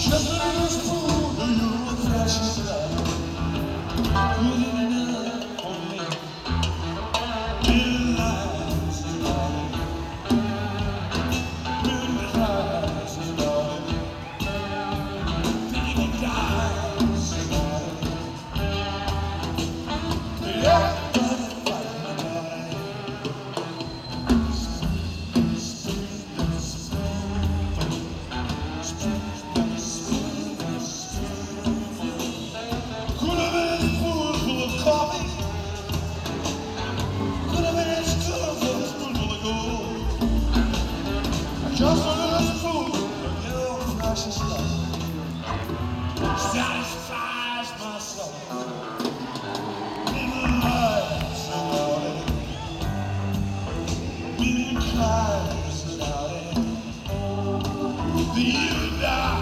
Just a little spoon of your precious love. Good enough for me. Little lies about it. Little lies about it. Little lies about it. Yeah. Coffee could have been as good for a spoonful of gold. Just a little spoon of your precious love satisfies my soul. Little lies about it, little cries about it. The you die.